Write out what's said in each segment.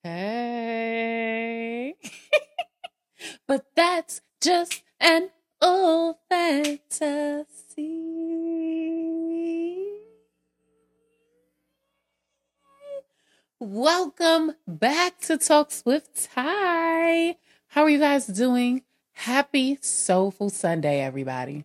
Hey, but that's just an old fantasy. Welcome back to Talks with Ty. How are you guys doing? Happy Soulful Sunday, everybody.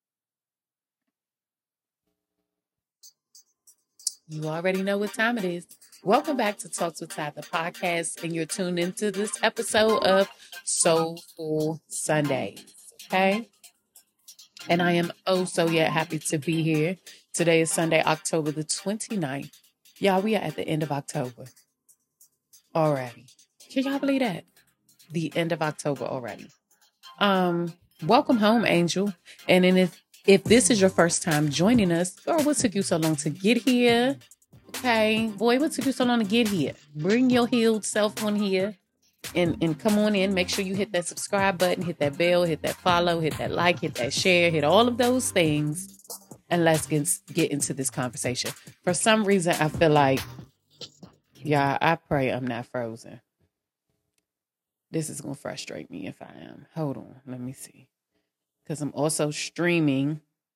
You already know what time it is. Welcome back to Talks with Ty, the podcast, and you're tuned into this episode of Soulful Sundays. Okay. And I am oh so yet happy to be here. Today is Sunday, October the 29th. Y'all, we are at the end of October already. Can y'all believe that? The end of October already. Welcome home, Angel. And then if this is your first time joining us, girl, what took you so long to get here? Okay, boy, what took you so long to get here? Bring your healed self on here and come on in. Make sure you hit that subscribe button, hit that bell, hit that follow, hit that like, hit that share, hit all of those things. And let's get into this conversation. For some reason, I feel like, yeah, I pray I'm not frozen. This is going to frustrate me if I am. Hold on. Let me see. Because I'm also streaming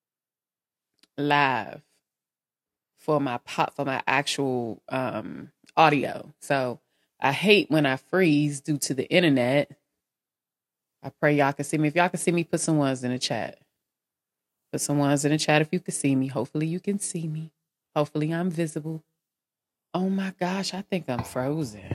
live for my actual audio. So I hate when I freeze due to the internet. I pray y'all can see me. If y'all can see me, put some ones in the chat. Put some ones in the chat if you can see me. Hopefully you can see me. Hopefully I'm visible. Oh my gosh, I think I'm frozen.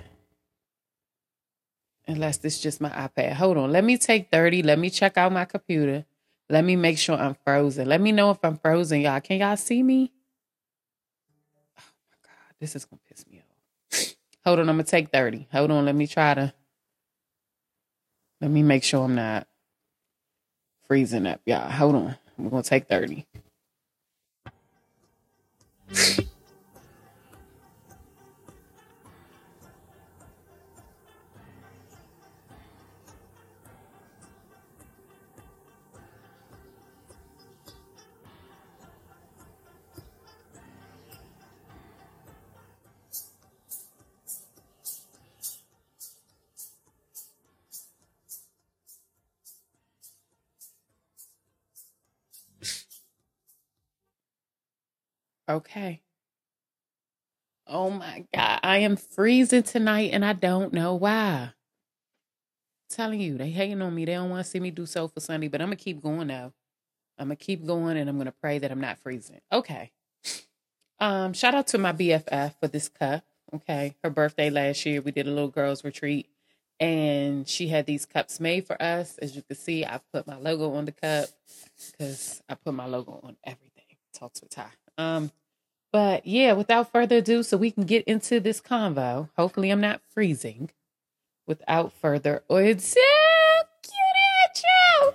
Unless this is just my iPad. Hold on. Let me take 30. Let me check out my computer. Let me make sure I'm frozen. Let me know if I'm frozen, y'all. Can y'all see me? Oh my God, this is going to piss me off. Hold on, I'm going to take 30. Hold on, let me make sure I'm not freezing up, y'all. Hold on. We're going to take 30. Okay. Oh my God. I am freezing tonight and I don't know why. I'm telling you, they hating on me. They don't want to see me do so for Sunday, but I'm going to keep going now. I'm going to keep going and I'm going to pray that I'm not freezing. Okay. Shout out to my BFF for this cup. Okay. Her birthday last year, we did a little girls retreat and she had these cups made for us. As you can see, I've put my logo on the cup because I put my logo on everything. Talks with Ty. But yeah, without further ado, so we can get into this convo. Hopefully I'm not freezing. Without further ado, get it,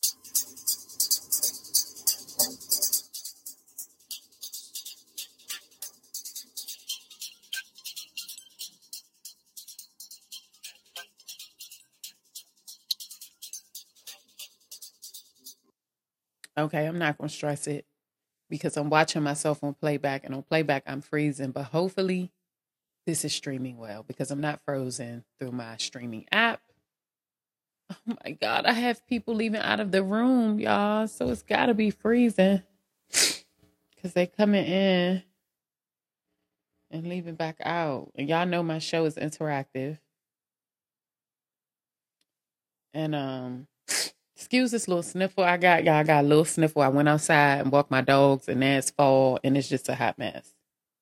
Okay, I'm not going to stress it because I'm watching myself on playback, and on playback I'm freezing, but hopefully this is streaming well because I'm not frozen through my streaming app. Oh my God, I have people leaving out of the room, y'all, so it's got to be freezing because they coming in and leaving back out. And y'all know my show is interactive. And excuse this little sniffle I got. Y'all, I got a little sniffle. I went outside and walked my dogs, and now it's fall, and it's just a hot mess.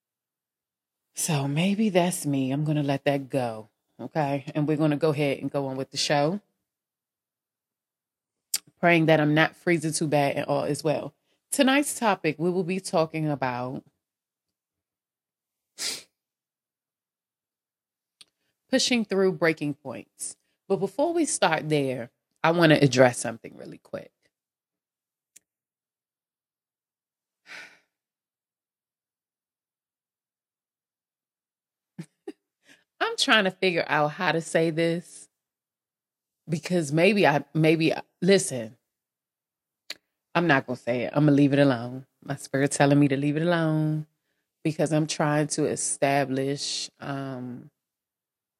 So maybe that's me. I'm going to let that go. Okay. And we're going to go ahead and go on with the show. Praying that I'm not freezing too bad and all as well. Tonight's topic, we will be talking about pushing through breaking points. But before we start there, I want to address something really quick. I'm trying to figure out how to say this because listen, I'm not going to say it. I'm going to leave it alone. My spirit's telling me to leave it alone because I'm trying to establish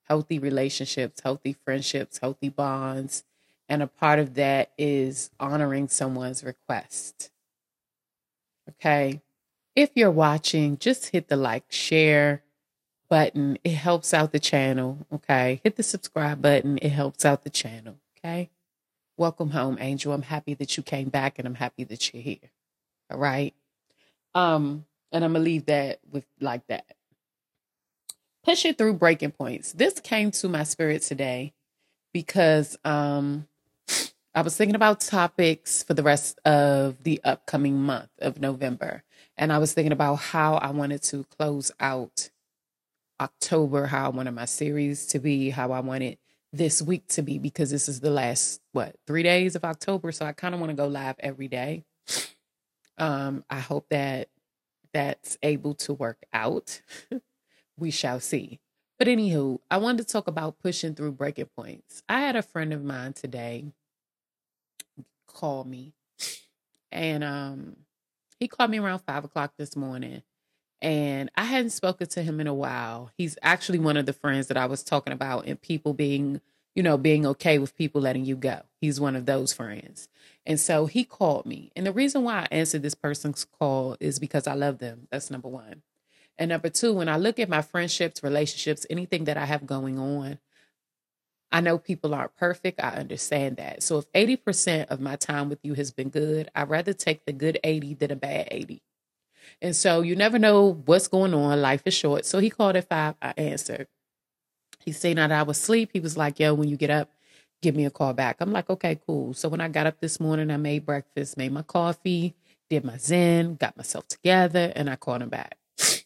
healthy relationships, healthy friendships, healthy bonds. And a part of that is honoring someone's request. Okay. If you're watching, just hit the like, share button. It helps out the channel. Okay. Hit the subscribe button. It helps out the channel. Okay. Welcome home, Angel. I'm happy that you came back and I'm happy that you're here. All right. And I'm gonna leave that with like that. Push it through breaking points. This came to my spirit today because I was thinking about topics for the rest of the upcoming month of November. And I was thinking about how I wanted to close out October, how I wanted my series to be, how I wanted this week to be, because this is the last, 3 days of October. So I kind of want to go live every day. I hope that that's able to work out. We shall see. But anywho, I wanted to talk about pushing through breaking points. I had a friend of mine today call me, and he called me around 5 o'clock this morning, and I hadn't spoken to him in a while. He's actually one of the friends that I was talking about, and people being okay with people letting you go. He's one of those friends. And so he called me. And the reason why I answered this person's call is because I love them. That's number one. And number two, when I look at my friendships, relationships, anything that I have going on, I know people aren't perfect. I understand that. So if 80% of my time with you has been good, I'd rather take the good 80 than a bad 80. And so you never know what's going on. Life is short. So he called at 5. I answered. He seen that I was asleep. He was like, yo, when you get up, give me a call back. I'm like, okay, cool. So when I got up this morning, I made breakfast, made my coffee, did my Zen, got myself together, and I called him back.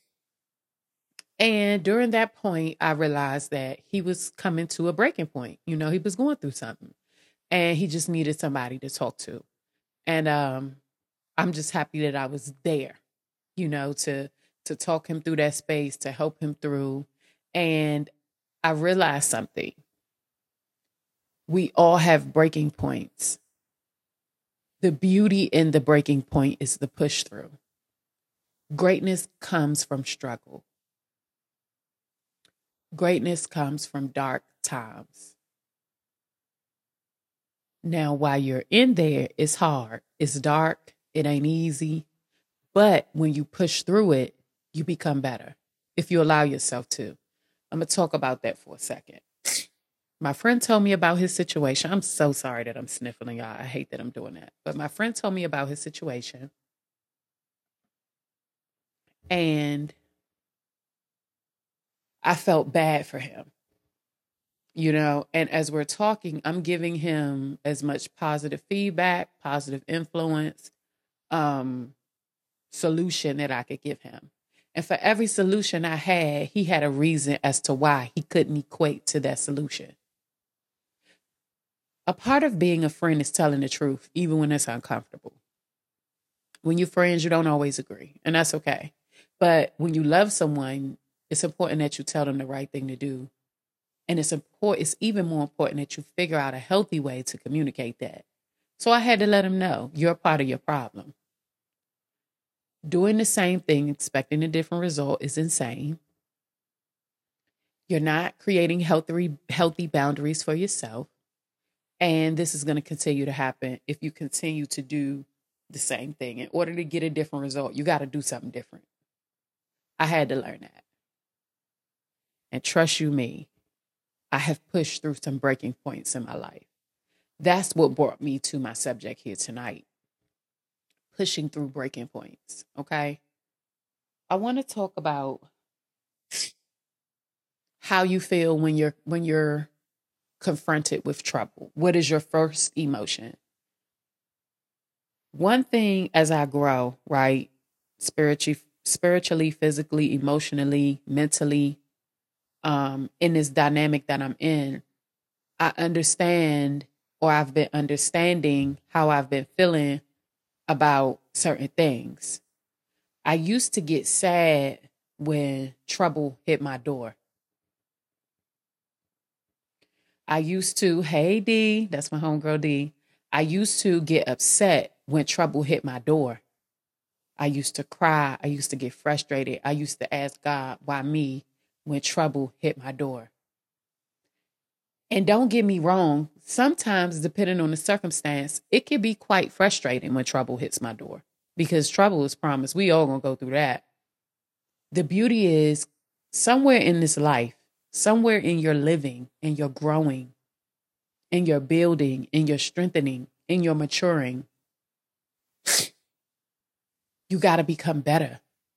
And during that point, I realized that he was coming to a breaking point. He was going through something and he just needed somebody to talk to. And I'm just happy that I was there, to talk him through that space, to help him through. And I realized something. We all have breaking points. The beauty in the breaking point is the push through. Greatness comes from struggle. Greatness comes from dark times. Now, while you're in there, it's hard. It's dark. It ain't easy. But when you push through it, you become better if you allow yourself to. I'm going to talk about that for a second. My friend told me about his situation. I'm so sorry that I'm sniffling, y'all. I hate that I'm doing that. But my friend told me about his situation. And I felt bad for him, and as we're talking, I'm giving him as much positive feedback, positive influence, solution that I could give him. And for every solution I had, he had a reason as to why he couldn't equate to that solution. A part of being a friend is telling the truth, even when it's uncomfortable. When you're friends, you don't always agree, and that's okay. But when you love someone, it's important that you tell them the right thing to do. And it's even more important that you figure out a healthy way to communicate that. So I had to let him know you're part of your problem. Doing the same thing, expecting a different result is insane. You're not creating healthy boundaries for yourself. And this is going to continue to happen if you continue to do the same thing. In order to get a different result, you got to do something different. I had to learn that. And trust you me, I have pushed through some breaking points in my life. That's what brought me to my subject here tonight. Pushing through breaking points, okay? I want to talk about how you feel when you're confronted with trouble. What is your first emotion? One thing as I grow, right? Spiritually, physically, emotionally, mentally, in this dynamic that I'm in, I understand, or I've been understanding how I've been feeling about certain things. I used to get sad when trouble hit my door. I used to, hey D, that's my homegirl D. I used to get upset when trouble hit my door. I used to cry. I used to get frustrated. I used to ask God, why me, when trouble hit my door? And don't get me wrong, sometimes, depending on the circumstance, it can be quite frustrating when trouble hits my door because trouble is promised. We all gonna go through that. The beauty is somewhere in this life, somewhere in your living, in your growing, in your building, in your strengthening, in your maturing, you got to become better.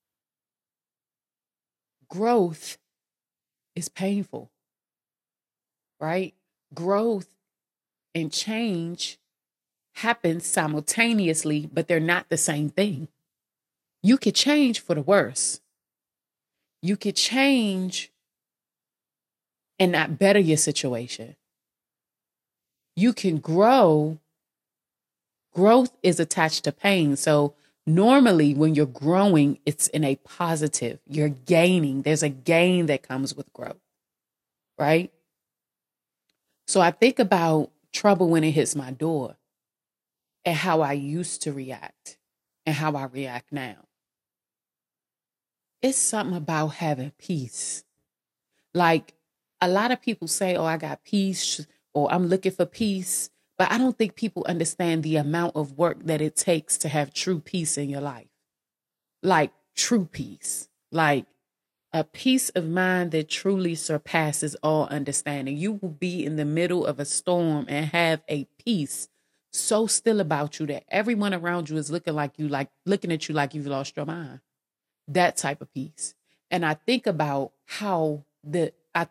Growth is painful, right? Growth and change happen simultaneously, but they're not the same thing. You could change for the worse. You could change and not better your situation. You can grow. Growth is attached to pain. So normally when you're growing, it's in a positive. You're gaining. There's a gain that comes with growth, right? So I think about trouble when it hits my door and how I used to react and how I react now. It's something about having peace. Like a lot of people say, oh, I got peace or I'm looking for peace. But I don't think people understand the amount of work that it takes to have true peace in your life. Like true peace. Like a peace of mind that truly surpasses all understanding. You will be in the middle of a storm and have a peace so still about you that everyone around you is looking at you like you've lost your mind. That type of peace. And I think about all the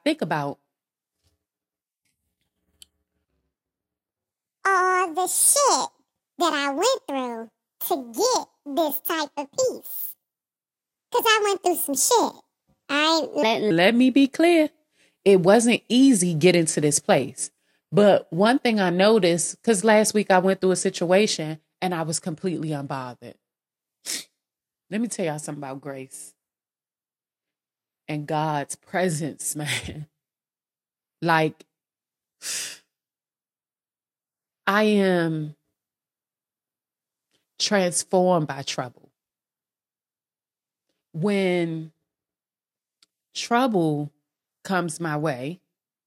shit that I went through to get this type of peace. Because I went through some shit. Let me be clear. It wasn't easy getting to this place. But one thing I noticed, because last week I went through a situation and I was completely unbothered. Let me tell y'all something about grace and God's presence, man. Like, I am transformed by trouble. When trouble comes my way,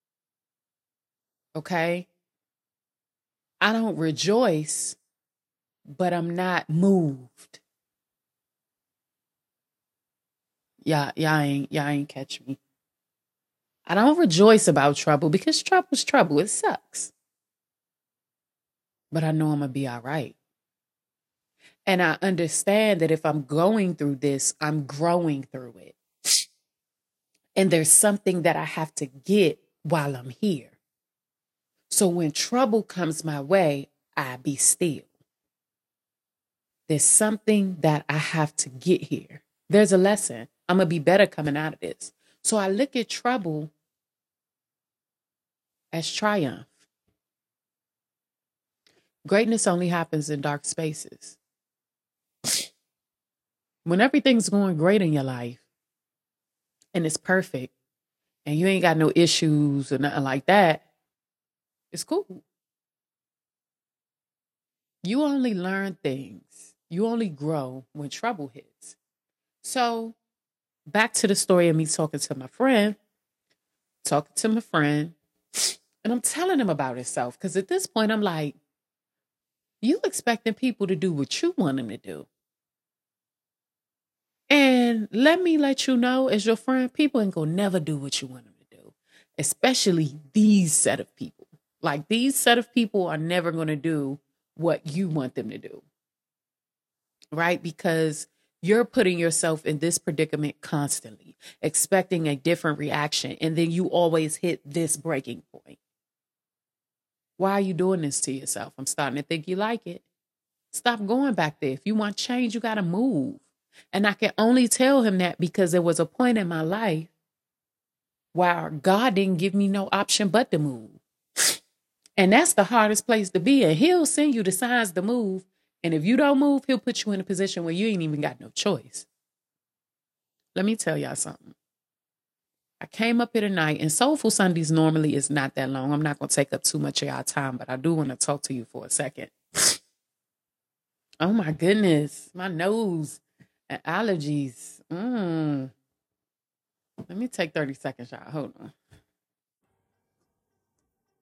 okay, I don't rejoice, but I'm not moved. Y'all ain't catch me. I don't rejoice about trouble because trouble's trouble. It sucks. But I know I'm going to be all right. And I understand that if I'm going through this, I'm growing through it. And there's something that I have to get while I'm here. So when trouble comes my way, I be still. There's something that I have to get here. There's a lesson. I'm going to be better coming out of this. So I look at trouble as triumph. Greatness only happens in dark spaces. When everything's going great in your life and it's perfect and you ain't got no issues or nothing like that, it's cool. You only learn things. You only grow when trouble hits. So back to the story of me talking to my friend, and I'm telling him about himself. Because at this point, I'm like, you expecting people to do what you want them to do. And let me let you know, as your friend, people ain't gonna never do what you want them to do. Especially these set of people. Like these set of people are never gonna do what you want them to do. Right? Because you're putting yourself in this predicament constantly, expecting a different reaction. And then you always hit this breaking point. Why are you doing this to yourself? I'm starting to think you like it. Stop going back there. If you want change, you got to move. And I can only tell him that because there was a point in my life where God didn't give me no option but to move. And that's the hardest place to be in. He'll send you the signs to move. And if you don't move, he'll put you in a position where you ain't even got no choice. Let me tell y'all something. I came up here tonight, and Soulful Sundays normally is not that long. I'm not going to take up too much of y'all time, but I do want to talk to you for a second. Oh my goodness, my nose and allergies. Let me take 30 seconds, y'all. Hold on.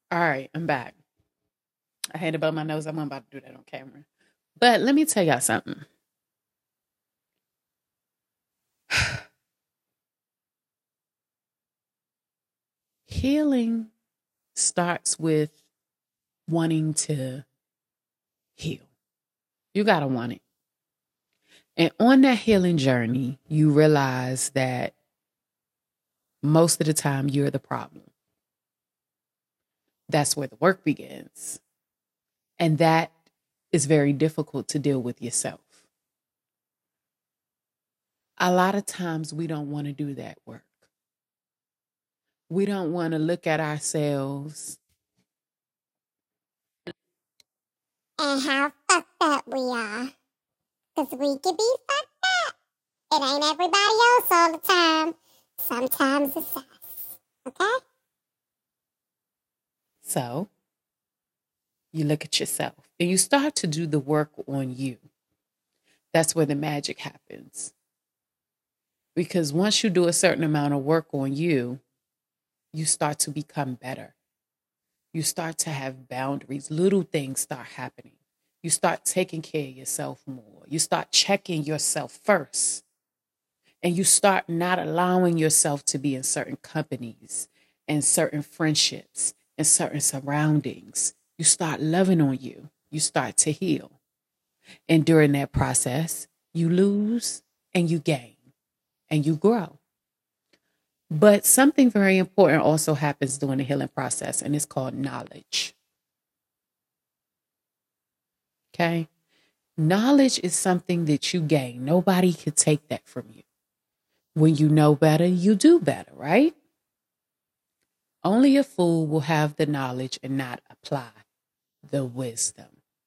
All right, I'm back. I had to bump my nose. I'm about to do that on camera. But let me tell y'all something. Healing starts with wanting to heal. You got to want it. And on that healing journey, you realize that most of the time you're the problem. That's where the work begins. And that is very difficult to deal with yourself. A lot of times we don't want to do that work. We don't want to look at ourselves and how fucked up we are. Because we can be fucked up. It ain't everybody else all the time. Sometimes it's us. Okay? So you look at yourself and you start to do the work on you. That's where the magic happens. Because once you do a certain amount of work on you, you start to become better. You start to have boundaries. Little things start happening. You start taking care of yourself more. You start checking yourself first. And you start not allowing yourself to be in certain companies and certain friendships and certain surroundings. You start loving on you. You start to heal. And during that process, you lose and you gain and you grow. But something very important also happens during the healing process, and it's called knowledge. Okay? Knowledge is something that you gain. Nobody can take that from you. When you know better, you do better, right? Only a fool will have the knowledge and not apply the wisdom.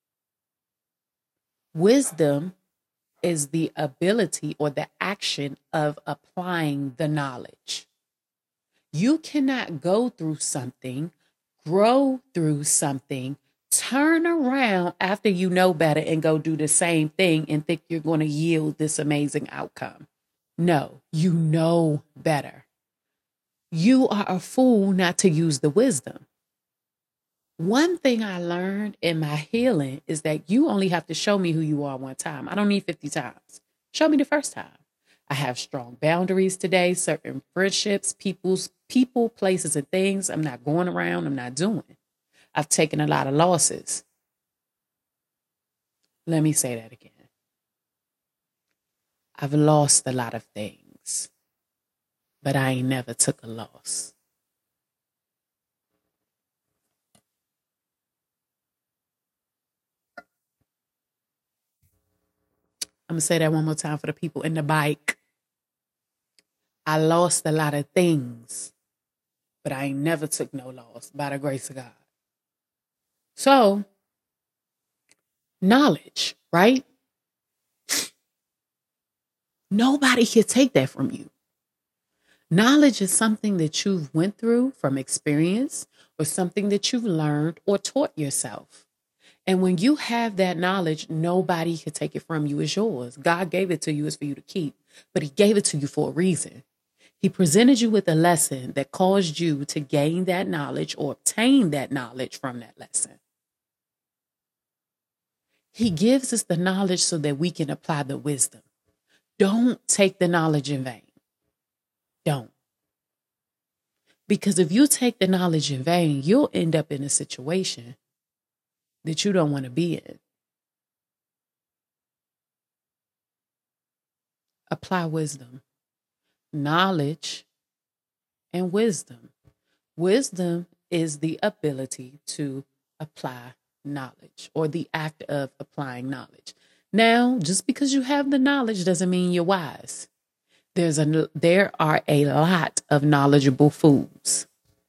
Wisdom is the ability or the action of applying the knowledge. You cannot go through something, grow through something, turn around after you know better and go do the same thing and think you're going to yield this amazing outcome. No, you know better. You are a fool not to use the wisdom. One thing I learned in my healing is that you only have to show me who you are one time. I don't need 50 times. Show me the first time. I have strong boundaries today, certain friendships, people, places, and things I'm not going around, I'm not doing. I've taken a lot of losses. Let me say that again. I've lost a lot of things, but I ain't never took a loss. I'm going to say that one more time for the people in the bike. I lost a lot of things, but I ain't never took no loss by the grace of God. So, knowledge, right? Nobody can take that from you. Knowledge is something that you've went through from experience or something that you've learned or taught yourself. And when you have that knowledge, nobody can take it from you. It's yours. God gave it to you. It's for you to keep. But he gave it to you for a reason. He presented you with a lesson that caused you to gain that knowledge or obtain that knowledge from that lesson. He gives us the knowledge so that we can apply the wisdom. Don't take the knowledge in vain. Don't. Because if you take the knowledge in vain, you'll end up in a situation that you don't want to be in. Apply wisdom, knowledge, and wisdom. Wisdom is the ability to apply knowledge or the act of applying knowledge. Now, just because you have the knowledge doesn't mean you're wise. There are a lot of knowledgeable fools.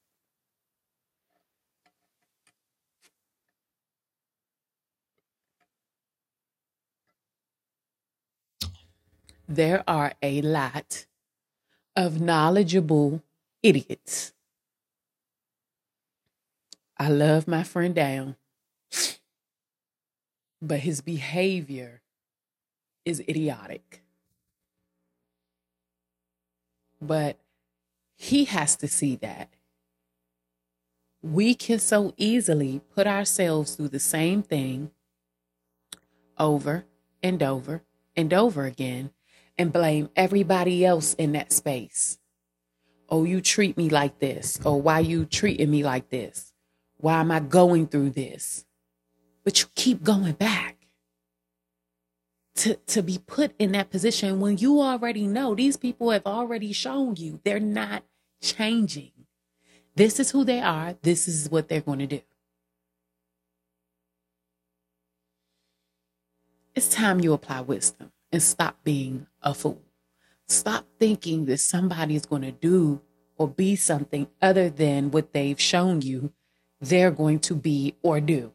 There are a lot of knowledgeable idiots. I love my friend down, but his behavior is idiotic. But he has to see that. We can so easily put ourselves through the same thing over and over and over again and blame everybody else in that space. Oh, you treat me like this. Oh, why you treating me like this? Why am I going through this? But you keep going back to be put in that position when you already know these people have already shown you they're not changing. This is who they are. This is what they're going to do. It's time you apply wisdom and stop being a fool. Stop thinking that somebody is going to do or be something other than what they've shown you they're going to be or do.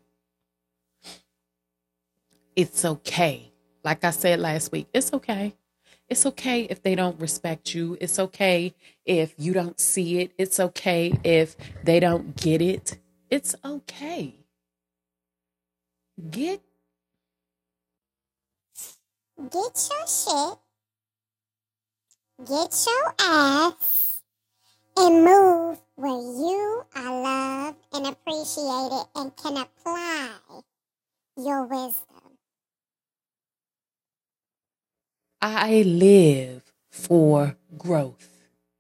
It's okay. Like I said last week, it's okay. It's okay if they don't respect you. It's okay if you don't see it. It's okay if they don't get it. It's okay. Get Your shit, get your ass, and move where you are loved and appreciated and can apply your wisdom. I live for growth.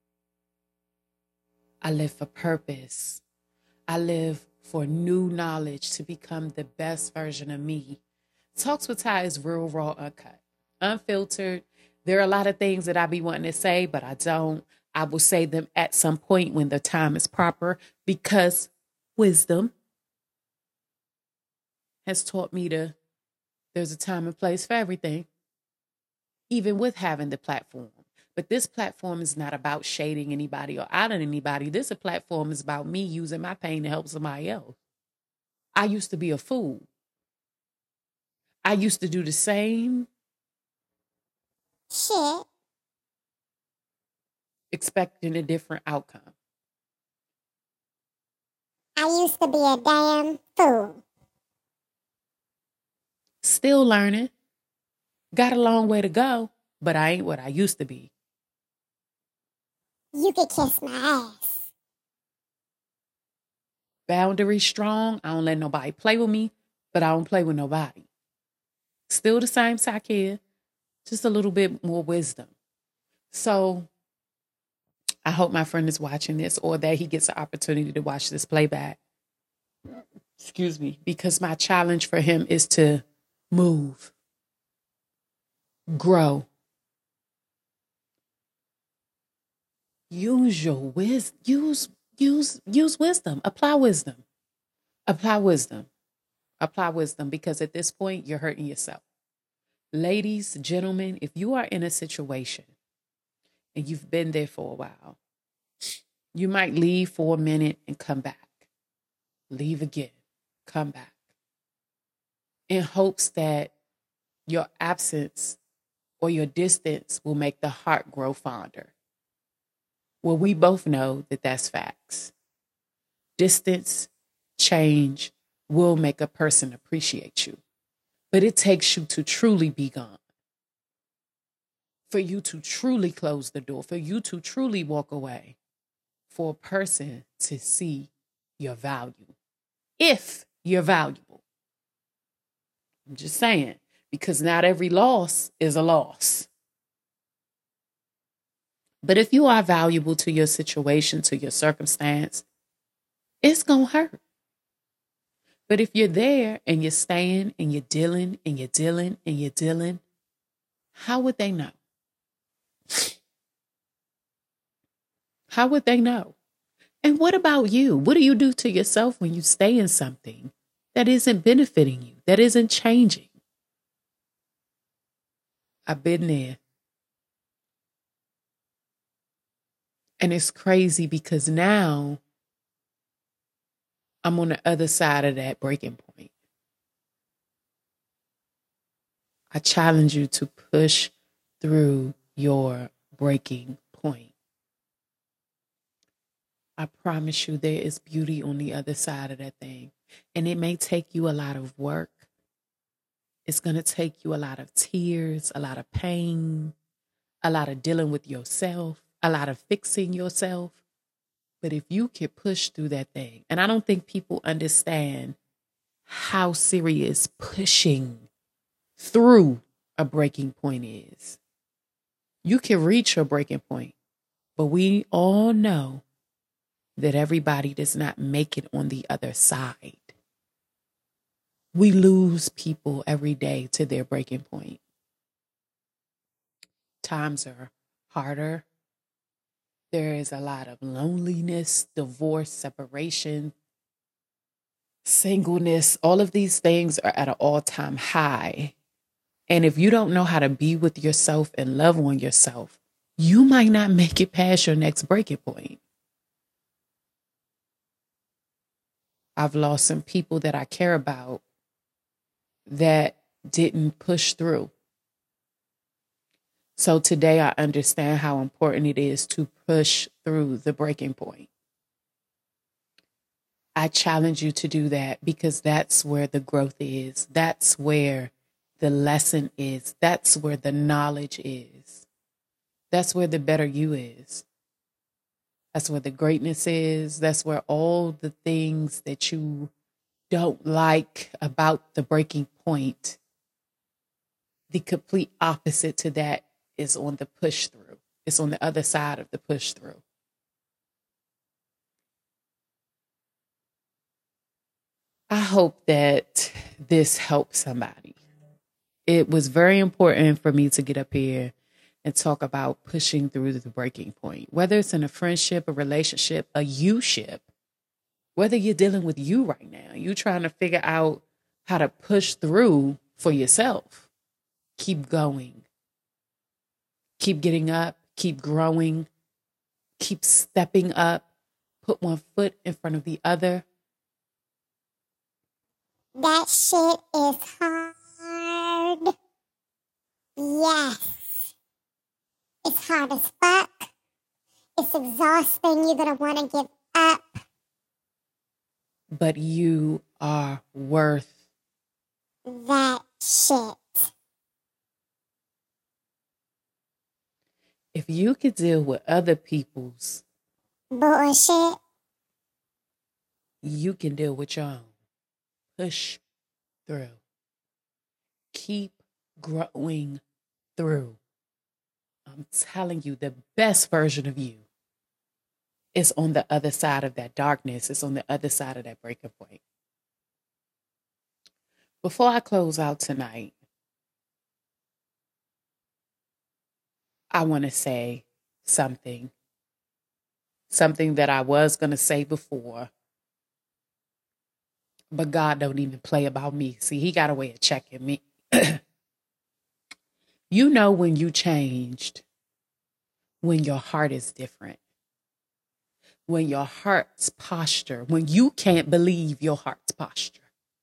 I live for purpose. I live for new knowledge to become the best version of me. Talks with Ty is real, raw, uncut, unfiltered. There are a lot of things that I be wanting to say, but I don't. I will say them at some point when the time is proper, because wisdom has taught me there's a time and place for everything, even with having the platform. But this platform is not about shading anybody or out on anybody. This platform is about me using my pain to help somebody else. I used to be a fool. I used to do the same shit, expecting a different outcome. I used to be a damn fool. Still learning. Got a long way to go, but I ain't what I used to be. You could kiss my ass. Boundary strong. I don't let nobody play with me, but I don't play with nobody. Still the same Sakia, just a little bit more wisdom. So I hope my friend is watching this, or that he gets an opportunity to watch this playback. Excuse me, because my challenge for him is to move, grow, use your wisdom, use wisdom, apply wisdom, because at this point you're hurting yourself. Ladies, gentlemen, if you are in a situation and you've been there for a while, you might leave for a minute and come back. Leave again, come back. In hopes that your absence or your distance will make the heart grow fonder. Well, we both know that that's facts. Distance, change will make a person appreciate you. But it takes you to truly be gone. For you to truly close the door, for you to truly walk away, for a person to see your value. If you're valuable. I'm just saying, because not every loss is a loss. But if you are valuable to your situation, to your circumstance, it's going to hurt. But if you're there and you're staying and you're dealing and you're dealing and you're dealing, how would they know? How would they know? And what about you? What do you do to yourself when you stay in something that isn't benefiting you, that isn't changing? I've been there. And it's crazy because now I'm on the other side of that breaking point. I challenge you to push through your breaking point. I promise you there is beauty on the other side of that thing. And it may take you a lot of work. It's going to take you a lot of tears, a lot of pain, a lot of dealing with yourself, a lot of fixing yourself. But if you can push through that thing, and I don't think people understand how serious pushing through a breaking point is. You can reach your breaking point, but we all know that everybody does not make it on the other side. We lose people every day to their breaking point. Times are harder. There is a lot of loneliness, divorce, separation, singleness. All of these things are at an all-time high. And if you don't know how to be with yourself and love on yourself, you might not make it past your next breaking point. I've lost some people that I care about that didn't push through. So today I understand how important it is to push through the breaking point. I challenge you to do that because that's where the growth is. That's where the lesson is. That's where the knowledge is. That's where the better you is. That's where the greatness is. That's where all the things that you don't like about the breaking point, the complete opposite to that is on the push through. It's on the other side of the push through. I hope that this helps somebody. It was very important for me to get up here and talk about pushing through the breaking point, whether it's in a friendship, a relationship, a you-ship, whether you're dealing with you right now, you trying to figure out how to push through for yourself. Keep going. Keep getting up, keep growing, keep stepping up, put one foot in front of the other. That shit is hard. Yes. It's hard as fuck. It's exhausting. You're going to want to give up. But you are worth that shit. If you could deal with other people's bullshit, you can deal with your own. Push through. Keep growing through. I'm telling you, the best version of you is on the other side of that darkness. It's on the other side of that breaking point. Before I close out tonight, I want to say something that I was going to say before, but God don't even play about me. See, he got a way of checking me. You know when you changed, when your heart is different, when your heart's posture, when you can't believe your heart's posture.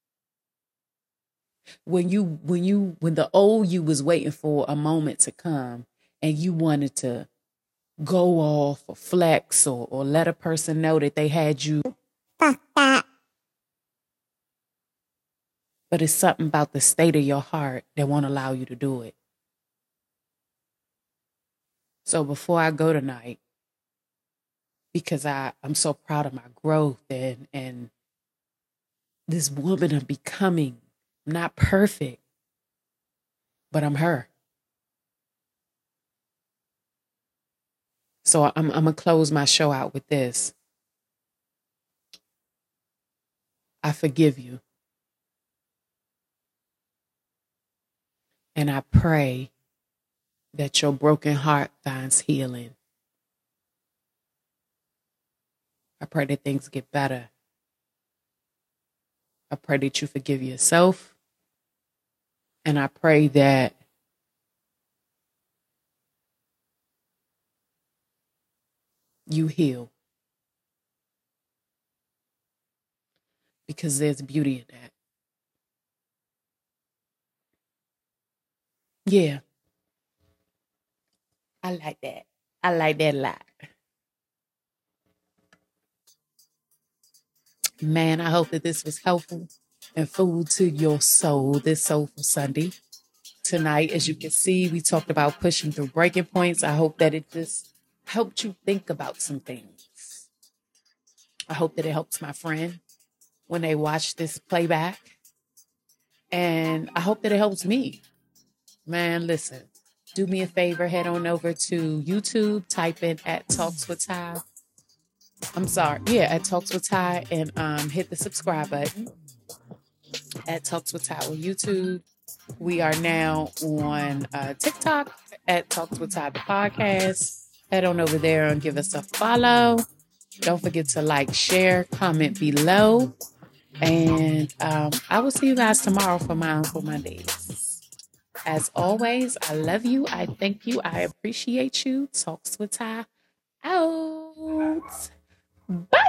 When the old you was waiting for a moment to come and you wanted to go off or flex or let a person know that they had you. Fuck that. But it's something about the state of your heart that won't allow you to do it. So before I go tonight, because I'm so proud of my growth and this woman I'm becoming, I'm not perfect, but I'm her. So I'm going to close my show out with this. I forgive you. And I pray that your broken heart finds healing. I pray that things get better. I pray that you forgive yourself. And I pray that you heal. Because there's beauty in that. Yeah. I like that. I like that a lot. Man, I hope that this was helpful and food to your soul this Soulful Sunday. Tonight, as you can see, we talked about pushing through breaking points. I hope that it just helped you think about some things. I hope that it helps my friend when they watch this playback. And I hope that it helps me. Man, listen, do me a favor, head on over to YouTube, type in at Talks with Ty. At Talks with Ty, and hit the subscribe button at Talks with Ty on YouTube. We are now on TikTok at Talks with Ty the podcast. Head on over there and give us a follow. Don't forget to like, share, comment below. And I will see you guys tomorrow for my Uncle Mondays. As always, I love you. I thank you. I appreciate you. Talks with Ty out. Bye.